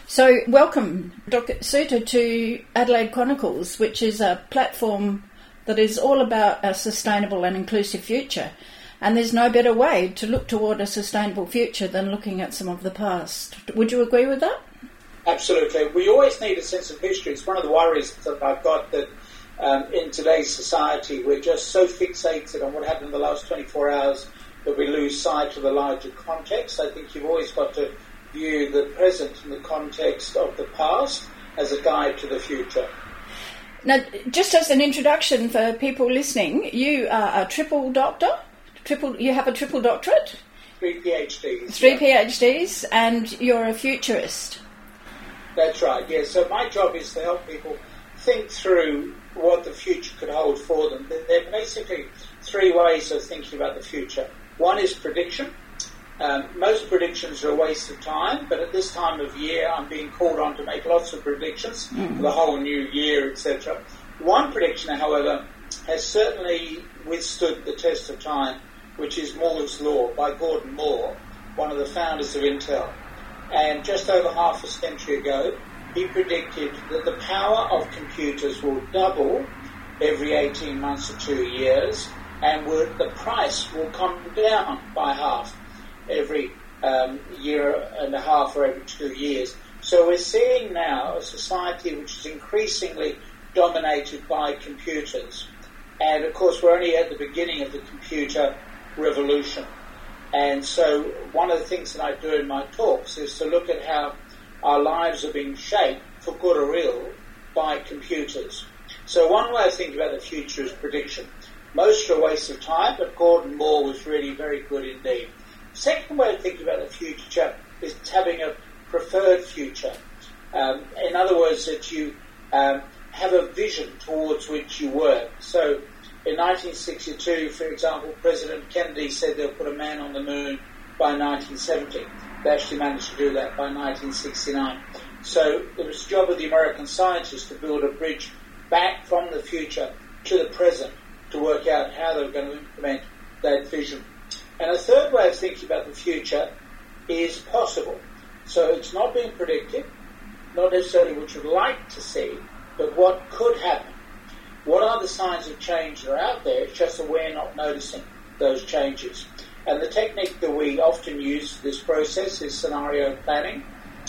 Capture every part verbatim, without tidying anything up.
So welcome, Doctor Suter, to Adelaide Chronicles, which is a platform that is all about a sustainable and inclusive future. And there's no better way to look toward a sustainable future than looking at some of the past. Would you agree with that? Absolutely. We always need a sense of history. It's one of the worries that I've got, that um, in today's society we're just so fixated on what happened in the last twenty-four hours that we lose sight of the larger context. I think you've always got to view the present in the context of the past as a guide to the future. Now, just as an introduction for people listening, you are a triple doctor. Triple, you have a triple doctorate? Three PhDs. Three yeah. PhDs, and you're a futurist. That's right, yes. So my job is to help people think through what the future could hold for them. There are basically three ways of thinking about the future. One is prediction. Um, most predictions are a waste of time, but at this time of year I'm being called on to make lots of predictions mm. for the whole new year, et cetera. One prediction, however, has certainly withstood the test of time, which is Moore's Law by Gordon Moore, one of the founders of Intel. And just over half a century ago, he predicted that the power of computers will double every eighteen months or two years, and will, the price will come down by half every um, year and a half or every two years. So we're seeing now a society which is increasingly dominated by computers. And of course, we're only at the beginning of the computer revolution. And so one of the things that I do in my talks is to look at how our lives are being shaped, for good or ill, by computers. So one way of thinking about the future is prediction. Most are a waste of time, but Gordon Moore was really very good indeed. The second way of thinking about the future is having a preferred future. Um, in other words, that you um, have a vision towards which you work. So in nineteen sixty-two, for example, President Kennedy said they'll put a man on the moon by nineteen seventy. They actually managed to do that by nineteen sixty-nine. So it was the job of the American scientists to build a bridge back from the future to the present to work out how they were going to implement that vision. And a third way of thinking about the future is possible. So it's not being predicted, not necessarily what you'd like to see, but what could happen. What are the signs of change that are out there? It's just that we're not noticing those changes. And the technique that we often use for this process is scenario planning.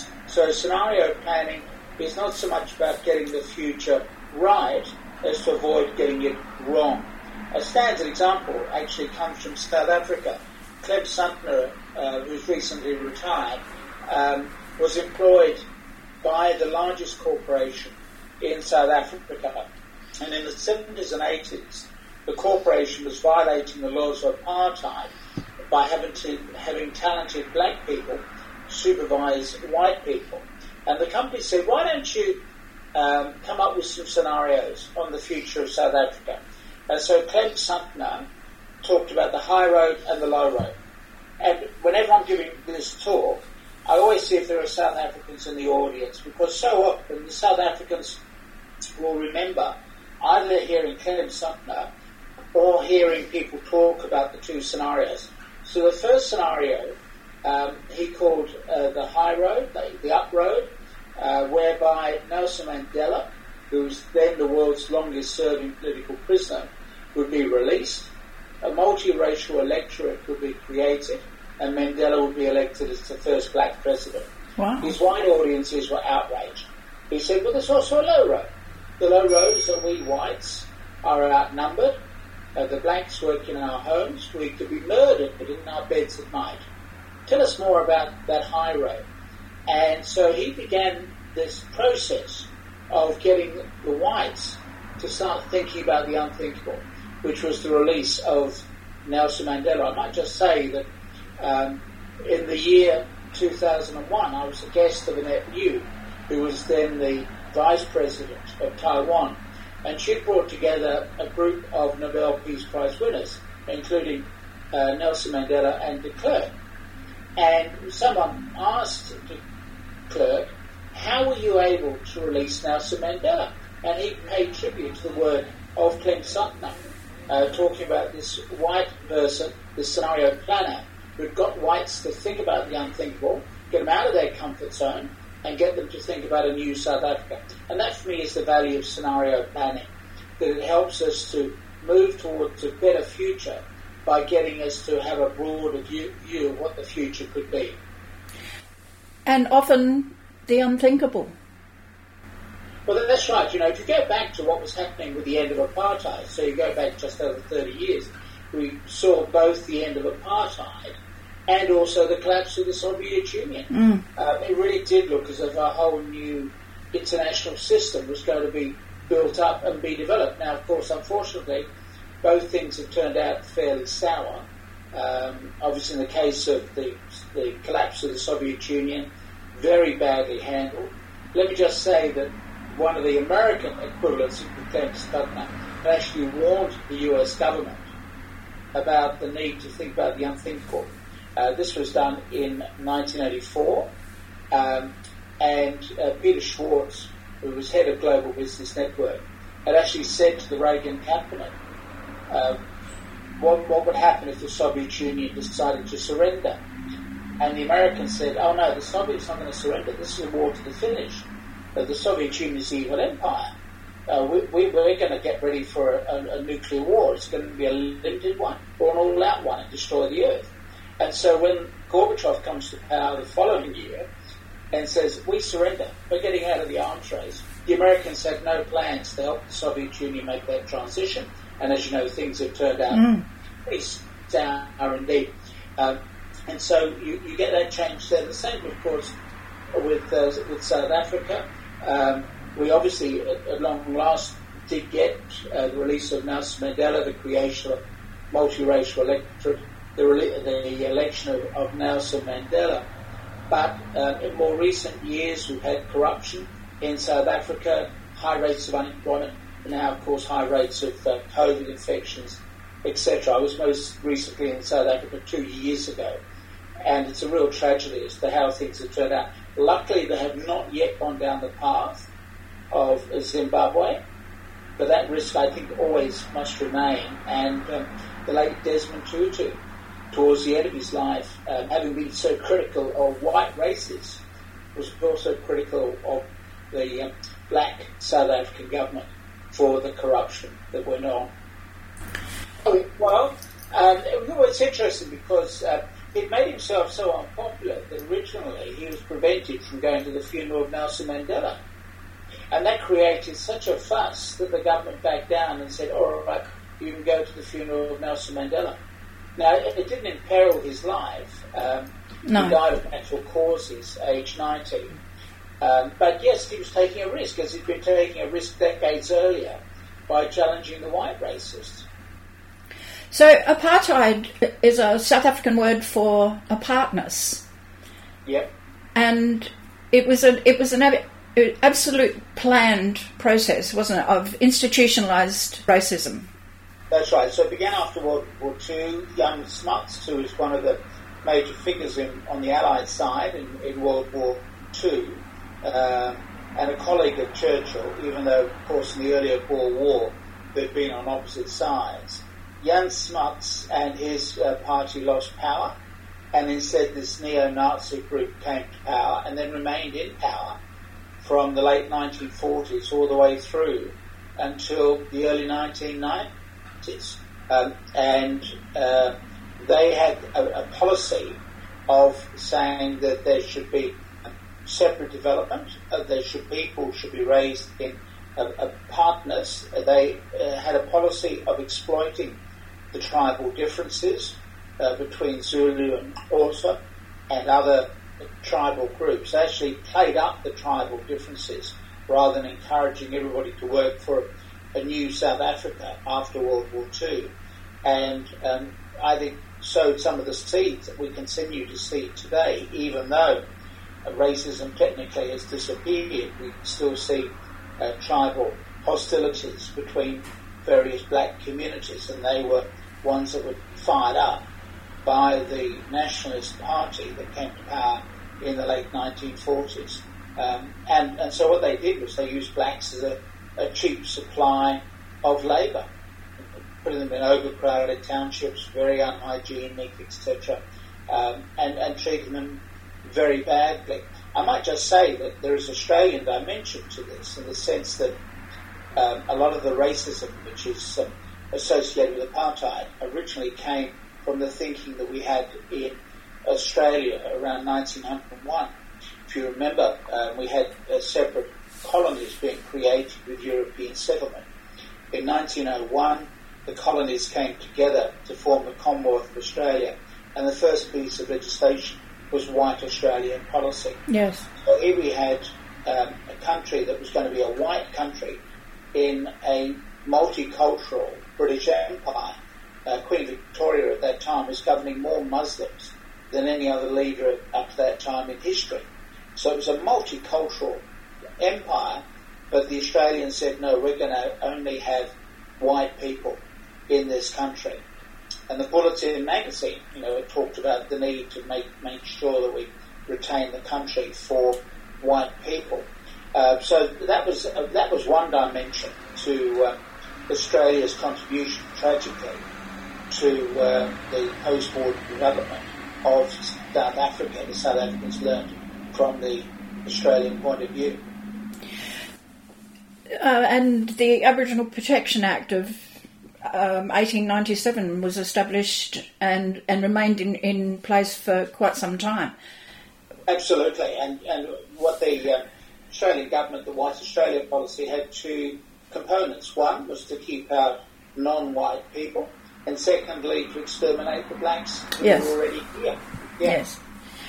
So scenario planning is not so much about getting the future right as to avoid getting it wrong. A standard example actually comes from South Africa. Clem Santner, uh, who's recently retired, um, was employed by the largest corporation in South Africa. And in the seventies and eighties, the corporation was violating the laws of apartheid by having to having talented black people supervise white people. And the company said, why don't you um, come up with some scenarios on the future of South Africa? And so Clem Santner talked about the high road and the low road. And whenever I'm giving this talk, I always see if there are South Africans in the audience, because so often the South Africans will remember either hearing Clem Santner or hearing people talk about the two scenarios. So the first scenario um, he called uh, the high road, the, the up road, uh, whereby Nelson Mandela, who was then the world's longest serving political prisoner, would be released, a multiracial electorate would be created, and Mandela would be elected as the first black president. Wow. His white audiences were outraged. He said, well, there's also a low road. The low road is that we whites are outnumbered. Uh, the blacks work in our homes. We could be murdered, but in our beds at night. Tell us more about that high road. And so he began this process of getting the whites to start thinking about the unthinkable, which was the release of Nelson Mandela. I might just say that um, in the year two thousand one, I was a guest of Annette Liu, who was then the Vice President of Taiwan, and she brought together a group of Nobel Peace Prize winners, including uh, Nelson Mandela and de Klerk. And someone asked de Klerk, how were you able to release Nelson Mandela? And he paid tribute to the work of Clem Santner, uh, talking about this white person, this scenario planner, who'd got whites to think about the unthinkable, get them out of their comfort zone, and get them to think about a new South Africa. And that, for me, is the value of scenario planning, that it helps us to move towards a better future by getting us to have a broader view, view of what the future could be. And often the unthinkable. Well, that's right. You know, if you go back to what was happening with the end of apartheid, so you go back just over thirty years, we saw both the end of apartheid and also the collapse of the Soviet Union. Mm. Uh, it really did look as if a whole new international system was going to be built up and be developed. Now, of course, unfortunately, both things have turned out fairly sour. Um, obviously, in the case of the, the collapse of the Soviet Union, very badly handled. Let me just say that one of the American equivalents of the Clemens Stutner had actually warned the U S government about the need to think about the unthinkable. Uh, this was done in nineteen eighty-four, um, and uh, Peter Schwartz, who was head of Global Business Network, had actually said to the Reagan cabinet, uh, what, what would happen if the Soviet Union decided to surrender? And the Americans said, oh no, the Soviets are not going to surrender. This is a war to the finish. Uh, the Soviet Union is the evil empire. Uh, we, we, we're going to get ready for a, a, a nuclear war. It's going to be a limited one or an all-out one and destroy the earth. And so when Gorbachev comes to power the following year and says, we surrender, we're getting out of the arms race, the Americans had no plans to help the Soviet Union make that transition. And as you know, things have turned out mm. pretty sour indeed. Um, and so you, you get that change there. The same, of course, with uh, with South Africa. Um, we obviously, at, at long last, did get uh, the release of Nelson Mandela, the creation of multiracial electorate, the, the election of, of Nelson Mandela. But uh, in more recent years, we've had corruption in South Africa, high rates of unemployment, and now, of course, high rates of uh, COVID infections, et cetera. I was most recently in South Africa two years ago, and it's a real tragedy as to how things have turned out. Luckily, they have not yet gone down the path of Zimbabwe, but that risk, I think, always must remain. And um, the late Desmond Tutu, towards the end of his life, um, having been so critical of white races, was also critical of the um, black South African government for the corruption that went on. Well, um, it's interesting because uh, it made himself so unpopular that originally he was prevented from going to the funeral of Nelson Mandela. And that created such a fuss that the government backed down and said, all right, you can go to the funeral of Nelson Mandela. Now, it didn't imperil his life. Um, no. He died of natural causes, age ninety. Um, but yes, he was taking a risk, as he'd been taking a risk decades earlier by challenging the white racists. So apartheid is a South African word for apartness. Yep. And it was a it was an ab- absolute planned process, wasn't it, of institutionalised racism? That's right. So it began after World War Two. Jan Smuts, who was one of the major figures in, on the Allied side in, in World War Two, uh, and a colleague of Churchill, even though, of course, in the earlier Boer War they'd been on opposite sides. Jan Smuts and his uh, party lost power, and instead this neo-Nazi group came to power and then remained in power from the late nineteen forties all the way through until the early nineteen nineties. Um, and uh, they had a, a policy of saying that there should be separate development, uh, there should people should be raised in uh, uh, partners. They uh, had a policy of exploiting the tribal differences uh, between Zulu and Xhosa and other tribal groups. They actually played up the tribal differences rather than encouraging everybody to work for a new South Africa after World War Two. And um, I think sowed some of the seeds that we continue to see today, even though uh, racism technically has disappeared. We still see uh, tribal hostilities between various black communities, and they were ones that were fired up by the Nationalist Party that came to power in the late nineteen forties. Um, and, and so what they did was they used blacks as a, a cheap supply of labour, putting them in overcrowded townships, very unhygienic, et cetera, um, and, and treating them very badly. I might just say that there is Australian dimension to this, in the sense that um, a lot of the racism which is um, associated with apartheid originally came from the thinking that we had in Australia around nineteen oh one. If you remember, um, we had uh, separate colonies being created with European settlement. In nineteen oh one, the colonies came together to form the Commonwealth of Australia, and the first piece of legislation was White Australian policy. Yes. So here we had um, a country that was going to be a white country in a multicultural British Empire. Uh, Queen Victoria at that time was governing more Muslims than any other leader up to that time in history. So it was a multicultural empire, but the Australians said, no, we're going to only have white people in this country. And the Bulletin magazine, you know, it talked about the need to make, make sure that we retain the country for white people. Uh, so that was uh, that was one dimension to uh, Australia's contribution, tragically, to uh, the post-war development of South Africa. The South Africans learned from the Australian point of view. Uh, and the Aboriginal Protection Act of um, eighteen ninety-seven was established and, and remained in, in place for quite some time. Absolutely. And, and what the uh, Australian government, the White Australia policy, had two components. One was to keep out non-white people, and secondly, to exterminate the blacks who yes. were already here. Yeah. Yes.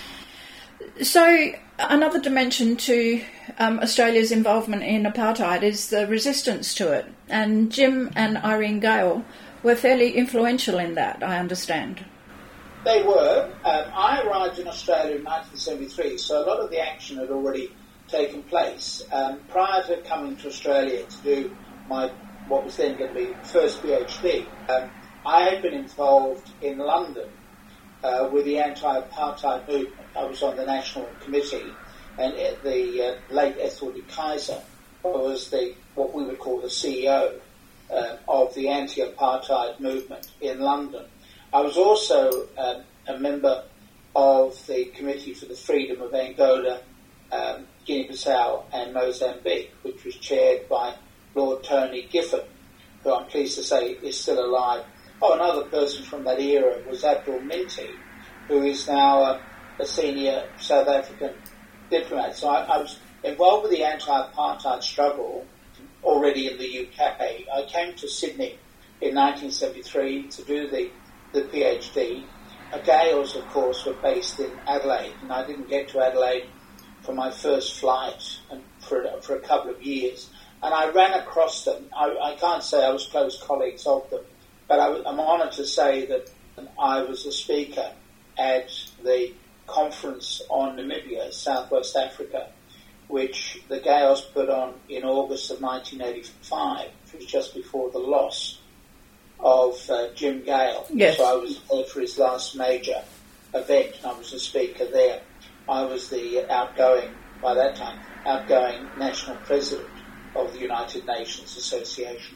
So another dimension to um, Australia's involvement in apartheid is the resistance to it. And Jim and Irene Gale were fairly influential in that, I understand. They were. Um, I arrived in Australia in nineteen seventy-three, so a lot of the action had already taken place. Um, prior to coming to Australia to do my what was then going to be first PhD, um, I had been involved in London uh, with the anti-apartheid movement. I was on the National Committee, and the uh, late Ethel de Keyser was the what we would call the C E O uh, of the anti-apartheid movement in London. I was also um, a member of the Committee for the Freedom of Angola, um, Guinea-Bissau and Mozambique, which was chaired by Lord Tony Gifford, who I'm pleased to say is still alive. Oh, another person from that era was Abdul Minty, who is now uh, a senior South African diplomat. So I, I was involved with the anti-apartheid struggle already in the U K. I came to Sydney in nineteen seventy-three to do the, the PhD. Uh, Gales, of course, were based in Adelaide, and I didn't get to Adelaide for my first flight and for, for a couple of years. And I ran across them. I, I can't say I was close colleagues of them, but I, I'm honoured to say that I was a speaker at the conference on Namibia, Southwest Africa, which the Gales put on in August of nineteen eighty-five, which was just before the loss of uh, Jim Gale. Yes. So I was there for his last major event, and I was a speaker there. I was the outgoing, by that time, outgoing national president of the United Nations Association.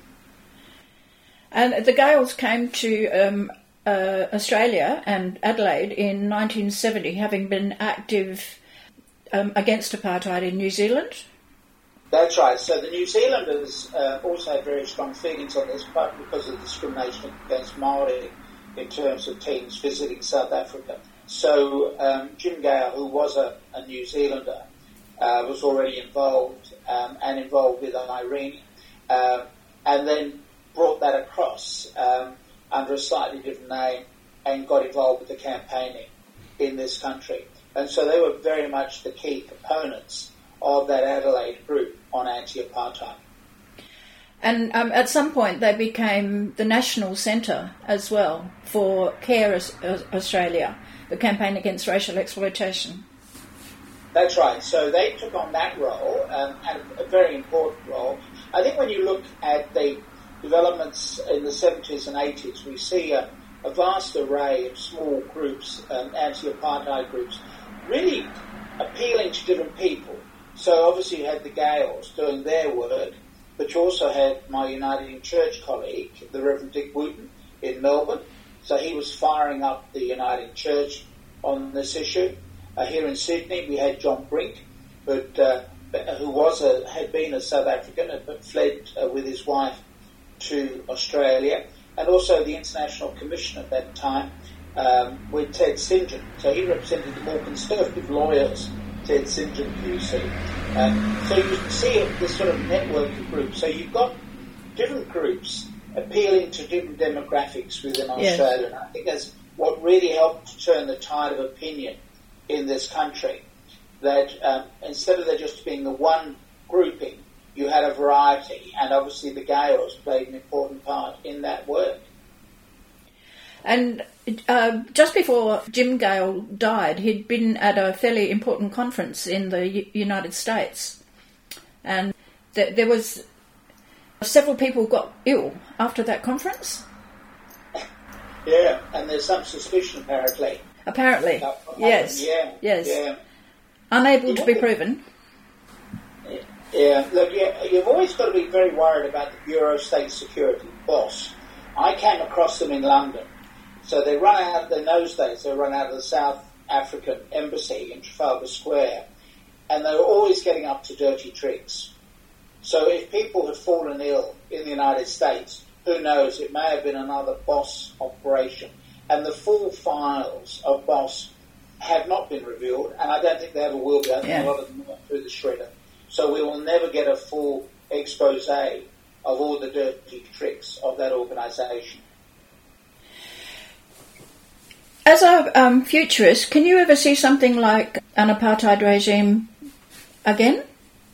And the Gales came to um, uh, Australia and Adelaide in nineteen seventy, having been active um, against apartheid in New Zealand. That's right. So the New Zealanders uh, also had very strong feelings on this, but because of discrimination against Māori in terms of teams visiting South Africa. So um, Jim Gale, who was a, a New Zealander, uh, was already involved um, and involved with Irene, uh, and then brought that across um, under a slightly different name and got involved with the campaigning in this country. And so they were very much the key components of that Adelaide group on anti-apartheid. And um, at some point they became the national centre as well for CARE Australia, the campaign against racial exploitation. That's right. So they took on that role, um, and a very important role. I think when you look at the developments in the seventies and eighties, we see a, a vast array of small groups, um, anti-apartheid groups, really appealing to different people. So obviously you had the Gales doing their work, but you also had my Uniting Church colleague, the Reverend Dick Wooten, in Melbourne. So he was firing up the Uniting Church on this issue. Uh, here in Sydney, we had John Brink, but uh, who was a, had been a South African, but fled uh, with his wife to Australia, and also the International Commission at that time um, with Ted St John. So he represented the more conservative lawyers, Ted St John, you see. Um, so you see this sort of network of groups. So you've got different groups appealing to different demographics within Yes. Australia, and I think that's what really helped to turn the tide of opinion in this country. That um, instead of there just being the one grouping, you had a variety, and obviously the Gales played an important part in that work. And uh, just before Jim Gale died, he'd been at a fairly important conference in the U- United States, and th- there was several people got ill after that conference. Yeah, and there's some suspicion apparently. Apparently, yes, Yeah, yes, yeah. unable You to know, be proven. Yeah, look, yeah, you've always got to be very worried about the Bureau of State Security, BOSS. I came across them in London. So they run out, in those days, they run out of the South African Embassy in Trafalgar Square, and they were always getting up to dirty tricks. So if people had fallen ill in the United States, who knows, it may have been another BOSS operation. And the full files of BOSS have not been revealed, and I don't think they ever will be. I think Yeah. a lot of them went through the shredder. So we will never get a full expose of all the dirty tricks of that organisation. As a um, futurist, can you ever see something like an apartheid regime again?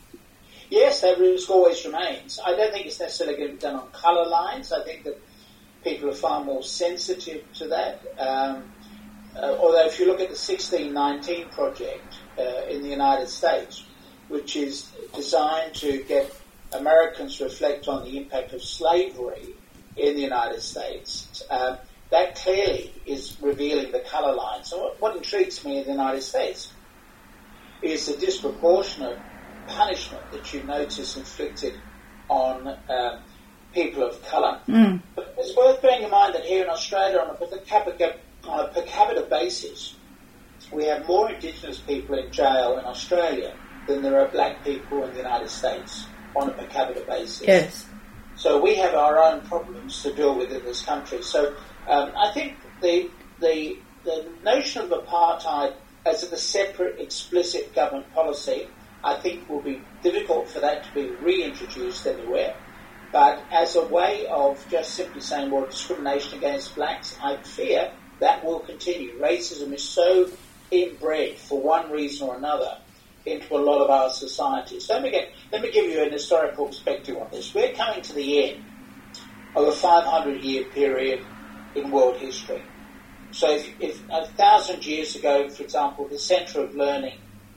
Yes, that risk always remains. I don't think it's necessarily going to be done on colour lines. I think that people are far more sensitive to that. Um, uh, although if you look at the sixteen nineteen project uh, in the United States, which is designed to get Americans to reflect on the impact of slavery in the United States, uh, that clearly is revealing the colour lines. So what, what intrigues me in the United States is the disproportionate punishment that you notice inflicted on um, people of colour. Mm. But it's worth bearing in mind that here in Australia, on a per capita, on a per capita basis, we have more Indigenous people in jail in Australia than there are black people in the United States on a per capita basis. Yes. So we have our own problems to deal with in this country. So um, I think the, the the notion of apartheid as a separate, explicit government policy, I think will be difficult for that to be reintroduced anywhere. But as a way of just simply saying, well, discrimination against blacks, I fear that will continue. Racism is so inbred for one reason or another into a lot of our societies. So let me, get, let me give you an historical perspective on this. We're coming to the end of a five hundred year period in world history. So if, if a thousand years ago, for example, the centre of learning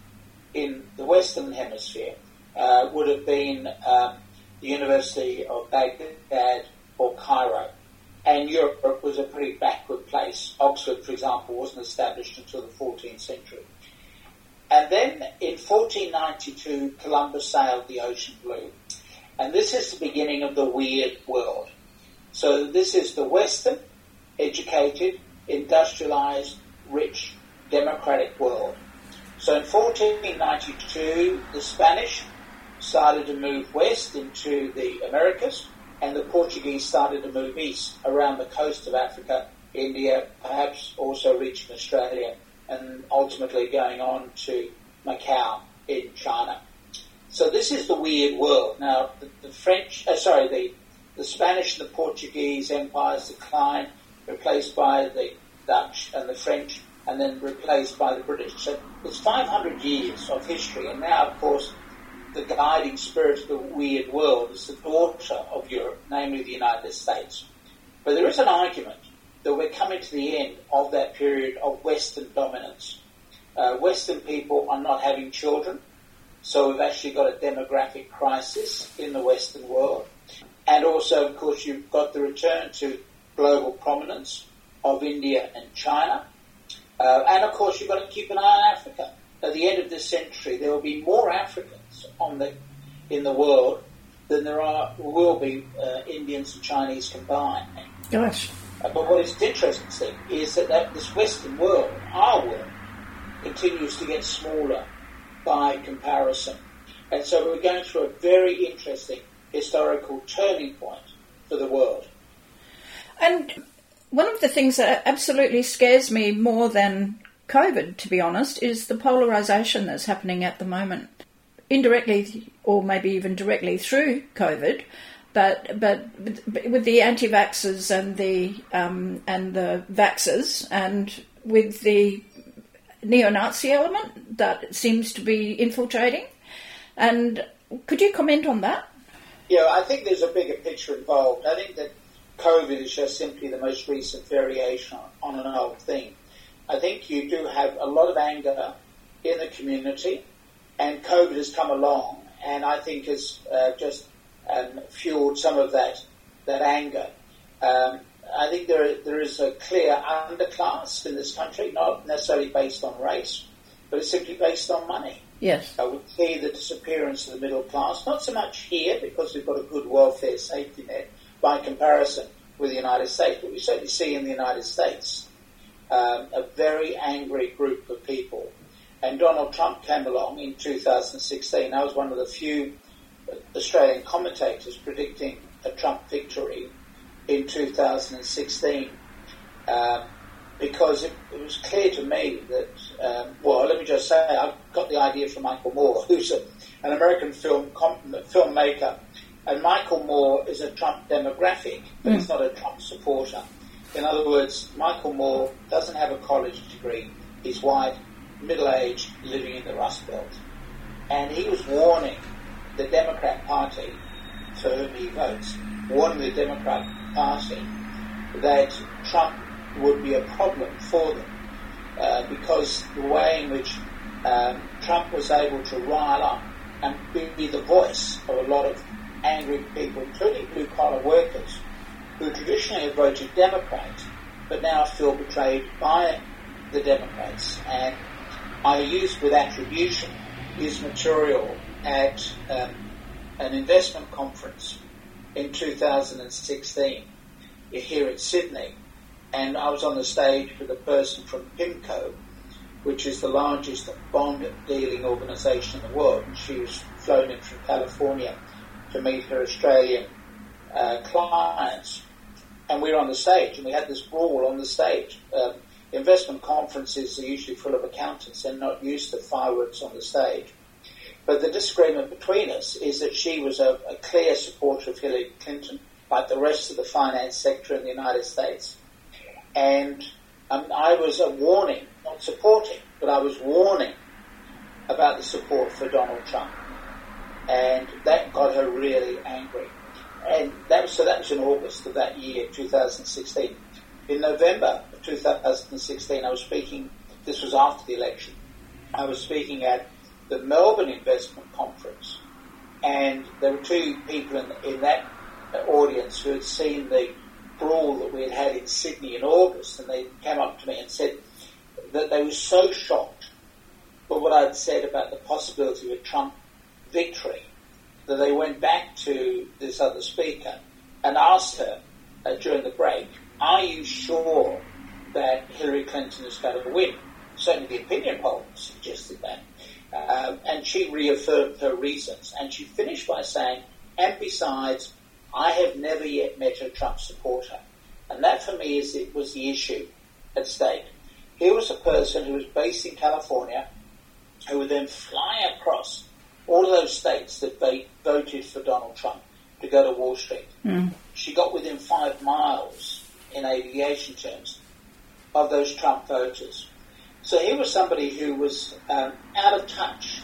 in the Western Hemisphere uh, would have been um, the University of Baghdad or Cairo, and Europe was a pretty backward place. Oxford, for example, wasn't established until the fourteenth century. And then in fourteen ninety-two, Columbus sailed the ocean blue. And this is the beginning of the weird world. So this is the Western, educated, industrialized, rich, democratic world. So in fourteen ninety-two, the Spanish started to move west into the Americas, and the Portuguese started to move east around the coast of Africa, India, perhaps also reaching Australia, and ultimately going on to Macau in China. So this is the weird world. Now, the, the French, uh, sorry, the, the Spanish and the Portuguese empires decline, replaced by the Dutch and the French, and then replaced by the British. So it's five hundred years of history, and now, of course, the guiding spirit of the weird world is the daughter of Europe, namely the United States. But there is an argument that we're coming to the end of that period of Western dominance. Uh, Western people are not having children, so we've actually got a demographic crisis in the Western world. And also, of course, you've got the return to global prominence of India and China. Uh, and, of course, you've got to keep an eye on Africa. At the end of this century, there will be more Africans on the in the world than there are will be uh, Indians and Chinese combined. Gosh. Uh, but what is interesting is that, that this Western world, our world, continues to get smaller by comparison. And so we're going through a very interesting historical turning point for the world. And one of the things that absolutely scares me more than COVID, to be honest, is the polarisation that's happening at the moment. Indirectly, or maybe even directly through COVID, but but with the anti-vaxxers and the um, and the vaxxers, and with the neo-Nazi element that seems to be infiltrating. And could you comment on that? Yeah, I think there's a bigger picture involved. I think that COVID is just simply the most recent variation on an old thing. I think you do have a lot of anger in the community, and COVID has come along, and I think has uh, just um, fueled some of that that anger. Um, I think there there is a clear underclass in this country, not necessarily based on race, but it's simply based on money. Yes. I would see the disappearance of the middle class, not so much here because we've got a good welfare safety net by comparison with the United States, but we certainly see in the United States um, a very angry group of people. And Donald Trump came along in two thousand sixteen. I was one of the few Australian commentators predicting a Trump victory in two thousand sixteen, um, because it, it was clear to me that, um, well, let me just say, I got the idea from Michael Moore, who's a, an American film com- filmmaker, and Michael Moore is a Trump demographic, but mm. he's not a Trump supporter. In other words, Michael Moore doesn't have a college degree. He's white, middle-aged, living in the Rust Belt. And he was warning the Democrat Party, for whom he votes, warning the Democrat Party that Trump would be a problem for them uh, because the way in which um, Trump was able to rile up and be the voice of a lot of angry people, including blue-collar workers, who traditionally have voted Democrat, but now feel betrayed by the Democrats. And I used with attribution his material at um, an investment conference in two thousand sixteen here at Sydney, and I was on the stage with a person from PIMCO, which is the largest bond dealing organisation in the world, and she was flown in from California to meet her Australian uh, clients. And we were on the stage, and we had this brawl on the stage. Um, investment conferences are usually full of accountants and not used to fireworks on the stage. But the disagreement between us is that she was a, a clear supporter of Hillary Clinton, like the rest of the finance sector in the United States. And um, I was a warning, not supporting, but I was warning about the support for Donald Trump. And that got her really angry. And that was, so that was in August of that year, two thousand sixteen. In November of two thousand sixteen, I was speaking, this was after the election, I was speaking at the Melbourne Investment Conference. And there were two people in, in that audience who had seen the brawl that we had had in Sydney in August, and they came up to me and said that they were so shocked by what I'd said about the possibility of a Trump victory that they went back to this other speaker and asked her uh, during the break, are you sure that Hillary Clinton is going to win? Certainly the opinion poll suggested that. Uh, and she reaffirmed her reasons, and she finished by saying, and besides, I have never yet met a Trump supporter. And that for me is it was the issue at stake. Here was a person who was based in California who would then fly across all of those states that they voted for Donald Trump to go to Wall Street. Mm. She got within five miles, in aviation terms, of those Trump voters. So here was somebody who was um, out of touch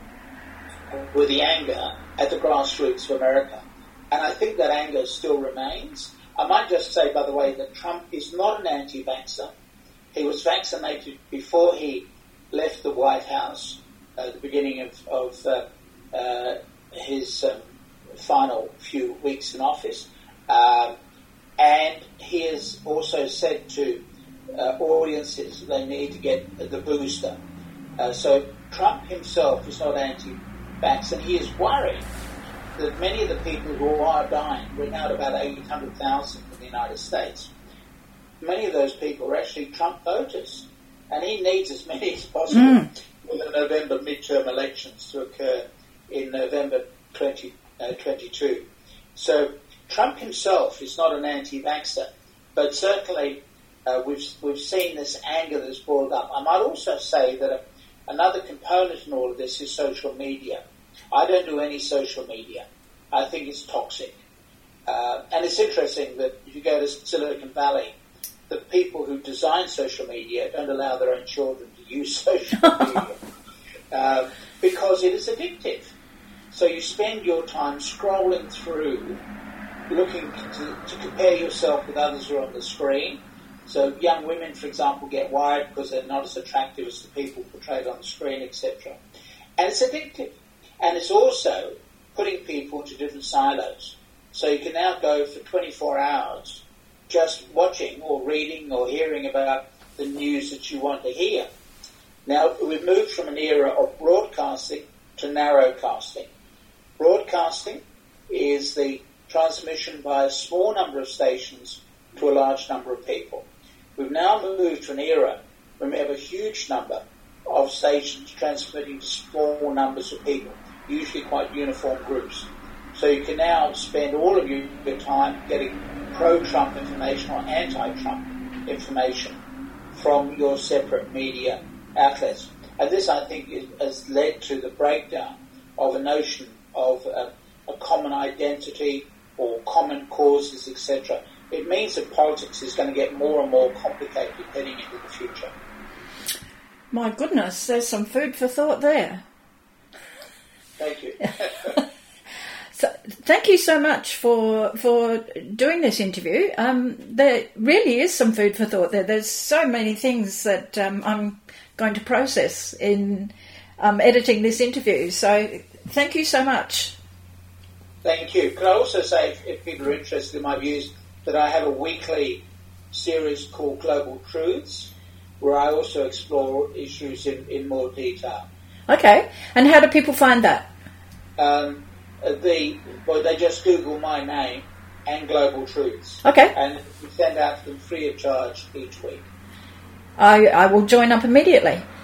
with the anger at the grassroots of America. And I think that anger still remains. I might just say, by the way, that Trump is not an anti-vaxxer. He was vaccinated before he left the White House at the beginning of, of uh, uh, his um, final few weeks in office. Um, and he has also said to uh, audiences that they need to get the booster. Uh, so Trump himself is not anti-vax, and he is worried that many of the people who are dying, we're now at about eight hundred thousand in the United States, many of those people are actually Trump voters. and he needs as many as possible mm. for the November midterm elections to occur in November twenty twenty-two. So Trump himself is not an anti-vaxxer, but certainly uh, we've we've seen this anger that's boiled up. I might also say that a, another component in all of this is social media. I don't do any social media. I think it's toxic. Uh, and it's interesting that if you go to Silicon Valley, the people who design social media don't allow their own children to use social media uh, because it is addictive. So you spend your time scrolling through, looking to, to compare yourself with others who are on the screen. So young women, for example, get wired because they're not as attractive as the people portrayed on the screen, et cetera. And it's addictive. And it's also putting people into different silos. So you can now go for twenty-four hours just watching or reading or hearing about the news that you want to hear. Now, we've moved from an era of broadcasting to narrowcasting. Broadcasting is the transmission by a small number of stations to a large number of people. We've now moved to an era when we have a huge number of stations transmitting to small numbers of people, usually quite uniform groups. So you can now spend all of your time getting pro-Trump information or anti-Trump information from your separate media outlets. And this, I think, is, has led to the breakdown of a notion of a, a common identity or common causes, et cetera. It means that politics is going to get more and more complicated heading into the future. My goodness, there's some food for thought there. Thank you. So, thank you so much for for doing this interview. Um, there really is some food for thought there. There's so many things that um, I'm going to process in um, editing this interview. So thank you so much. Thank you. Could I also say, if, if people are interested in my views, that I have a weekly series called Global Truths, where I also explore issues in, in more detail. Okay. And how do people find that? Um, the well, they just Google my name and Global Truths. Okay. And we send out to them free of charge each week. I, I will join up immediately.